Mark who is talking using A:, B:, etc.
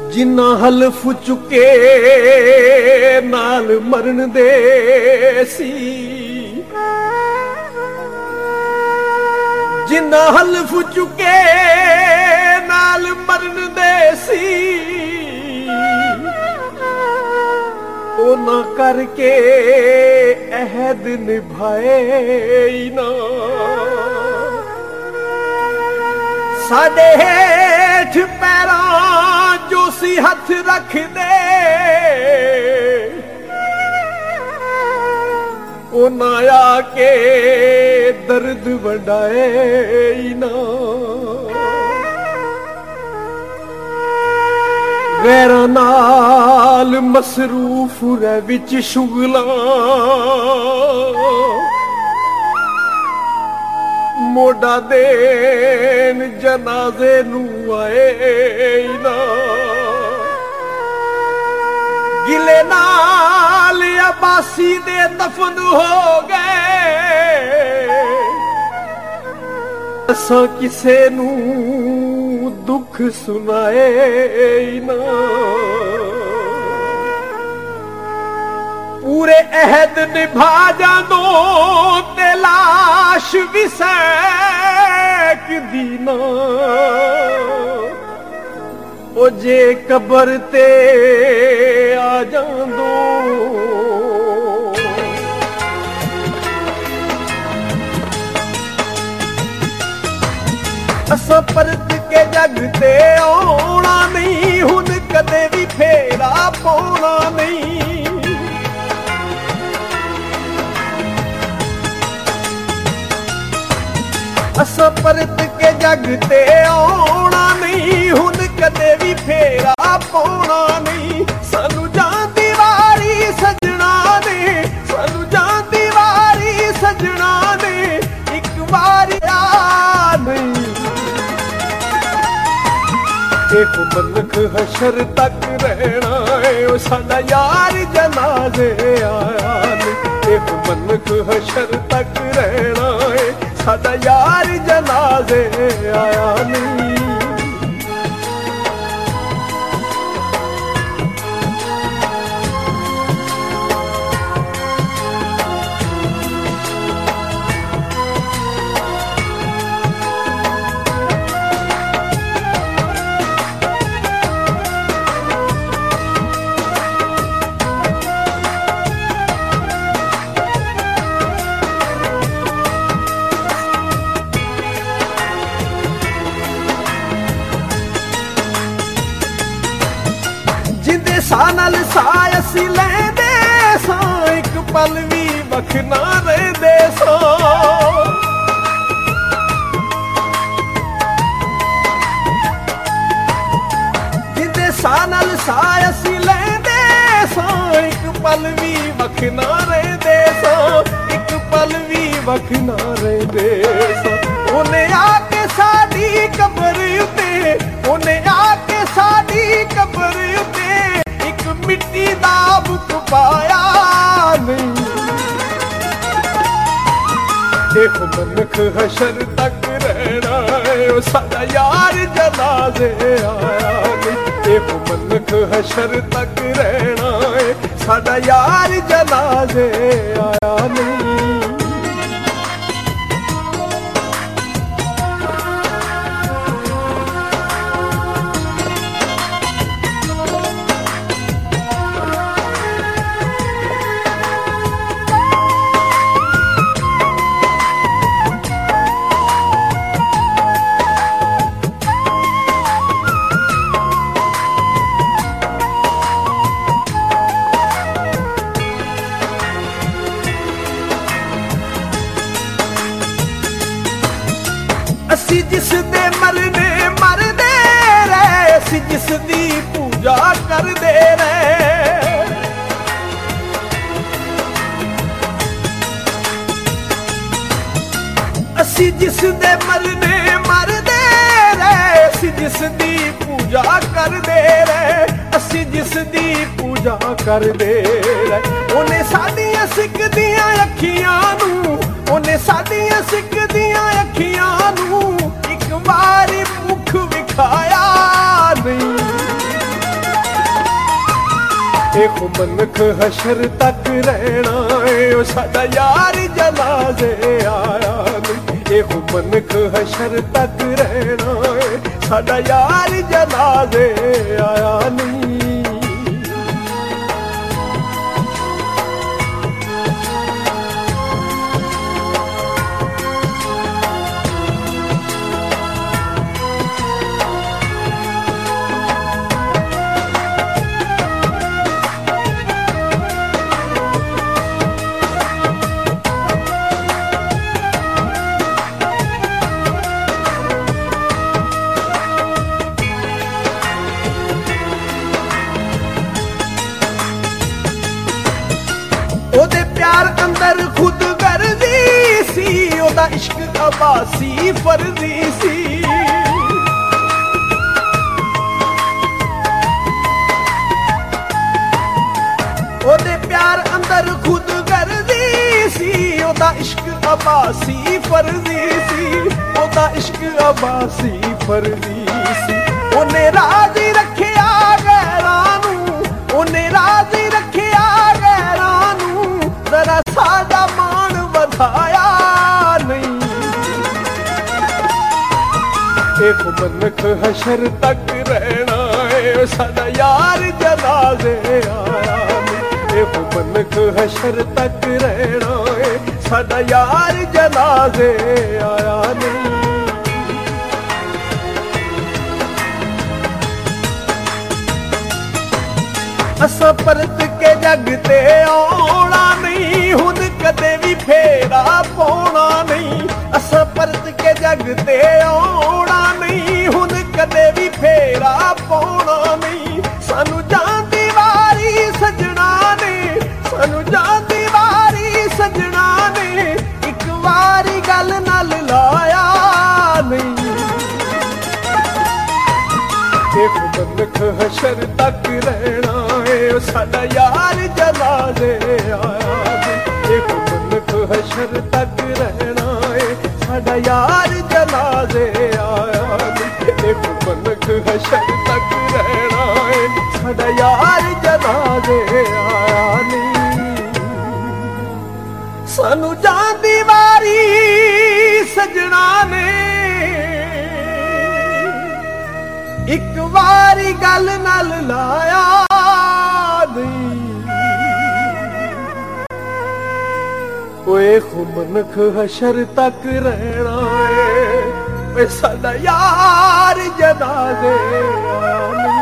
A: जिन्ना हलफ चुके नाल मरण दे सी, जिन्ना हलफ चुके नाल मरण दे सी, ओ ना करके अहद निभाए ना। साडे हेठ पैरां जो सी हथ रख दे, ओ ना आके दर्द वंडाए ना। गैरां नाल मसरूफ रह विच शुगलां, मोड़ा देन जनाजे नू आए ना। गिले नाल अब्बासी दे दफन हो गए, असां किसे नू दुख सुनाए ना। पूरे अहद निभा जानो ते लाश भी सैक दीना, ओ जे कबर ते आ जांदो। असां परत के जग ते आउणा नहीं, हुन कदे भी फेरा पाउणा नहीं। असां परत के जग ते आउणा नहीं, हुन कदे भी फेरा पाउणा नहीं। सानू जांदी वारी सजना ने, सानू जांदी वारी सजना ने, एक वारी आ नहीं। एक मनख हशर तक रहना है, ओ साडा यार जनाजे आया नहीं। एक मनख हशर तक रहना है, साडा यार जनाजे आया नहीं। सा नाल साय असी लैंदे सां, एक पल भी वख ना रहिंदे सां। जिंदे सा नाल साय असी लैंदे सां, एक पल भी वख ना रहिंदे सां। एक पल भी वख ना रहिंदे सां। ओने आके साडी कबर उते, ओने आके साडी कबर उते मिट्टी दा बुक पाया नहीं। एक मनख हशर तक रहना है, ओ साडा यार जनाजे आया नहीं। एक मनख हशर तक रहना है, साडा यार जनाजे आया नहीं। असी जिस दे मरने मरदे रहे, असी जिस दी पूजा करदे रहे। असी जिस दे मरने मरदे रहे, असी जिस दी पूजा करदे रहे। असी जिस दी पूजा करदे रहे, ओने साडियां सिकदियां अखियां नू, ओने साडियां सिकदियां अखियां नू एक बारी मुख विखाया नहीं। ਇਹੋ ਮਨੁੱਖ ਹਸ਼ਰ ਤੱਕ ਰਹਿਣਾ ਏ ਉਹ ਸਾਡਾ ਯਾਰ ਜਨਾਜ਼ੇ ਆਇਆ ਨਹੀਂ। ਇਹੋ ਮਨੁੱਖ ਹਸ਼ਰ ਤੱਕ ਰਹਿਣਾ ਏ ਸਾਡਾ ਯਾਰ ਜਨਾਜ਼ੇ ਆਇਆ ਨਹੀਂ। ਉਹਦੇ ਪਿਆਰ ਅੰਦਰ ਖੁਦ ਗਰਜ਼ੀ ਸੀ, ਉਹਦਾ ਇਸ਼ਕ ਅਬਾਸੀ ਫਰਜ਼ੀ ਸੀ। ਉਹਦੇ ਪਿਆਰ ਅੰਦਰ ਖੁਦ ਗਰਜ਼ੀ ਸੀ, ਉਹਦਾ ਇਸ਼ਕ ਅਬਾਸੀ ਫਰਜ਼ੀ ਸੀ। ਉਹਦਾ ਇਸ਼ਕ ਅਬਾਸੀ ਫਰਜ਼ੀ ਸੀ। ਉਹਨੇ ਰਾਜ਼ੀ ਰੱਖਿਆ ਗੈਰਾਂ ਨੂੰ, ਉਹਨੇ ਰਾਜ਼ੀ ਰੱਖਿਆ ਗੈਰਾਂ ਨੂੰ, ਜ਼ਰਾ ਸਾਡਾ ਮਾਣ ਵਧਾਇਆ ਨਹੀਂ। ਇਹੋ ਮਨੁੱਖ ਹਸ਼ਰ ਤੱਕ ਰਹਿਣਾ ਏ ਸਾਡਾ ਯਾਰ ਜਨਾਜ਼ੇ ਆਇਆ ਨਹੀਂ। ਇਹੋ ਮਨੁੱਖ ਹਸ਼ਰ ਤੱਕ ਰਹਿਣਾ ਏ ਸਾਡਾ ਯਾਰ ਜਨਾਜ਼ੇ ਆਇਆ ਨਹੀਂ। ਅਸਾਂ ਪਰਤ ਕੇ ਜੱਗ ਤੇ ਆਉਣਾ ਨਹੀਂ, ਹੁਣ ਕਦੇ ਵੀ ਫੇਰਾ ਪਾਉਣਾ ਨਹੀਂ। ਅਸਾਂ ਪਰਤ ਕੇ ਜੱਗ ਤੇ ਆਉਣਾ ਨਹੀਂ, ਹੁਣ ਕਦੇ ਵੀ ਫੇਰਾ ਪਾਉਣਾ ਨਹੀਂ। ਸਾਨੂੰ ਜਾਂਦੀ ਵਾਰੀ ਸਜਣਾ ਨੇ, ਸਾਨੂੰ ਜਾਂਦੀ ਵਾਰੀ ਸਜਣਾ ਨੇ, ਇੱਕ ਵਾਰੀ ਗੱਲ ਨਾਲ ਲਾਇਆ ਨਹੀਂ। ਇਹੋ ਮਨੁੱਖ ਹਸ਼ਰ ਤੱਕ ਰਹਿਣਾ ਏ ਸਾਡਾ ਯਾਰ ਜਨਾਜ਼ੇ ਆਇਆ ਨਹੀਂ। ਇਹੋ ਮਨੁੱਖ ਹਸ਼ਰ ਤੱਕ ਰਹਿਣਾ ਏ ਸਾਡਾ ਯਾਰ ਜਨਾਜ਼ੇ ਆਇਆ ਨਹੀਂ। ਇਹੋ ਮਨੁੱਖ ਹਸ਼ਰ ਤੱਕ ਰਹਿਣਾ ਏ ਸਾਡਾ ਯਾਰ ਜਨਾਜ਼ੇ ਆਇਆ ਨਹੀਂ। ਸਾਨੂੰ ਜਾਂਦੀ ਵਾਰੀ ਸਜਣਾ ਨੇ, ਇੱਕ ਵਾਰੀ ਗੱਲ ਨਾਲ ਲਾਇਆ ਨਹੀਂ। ਓਏ ਖੁ ਮਨੁੱਖ ਹਸ਼ਰ ਤੱਕ ਰਹਿਣਾ ਏ ਸਾਡਾ ਯਾਰ ਜਨਾਜ਼ੇ ਆਇਆ ਨਹੀਂ।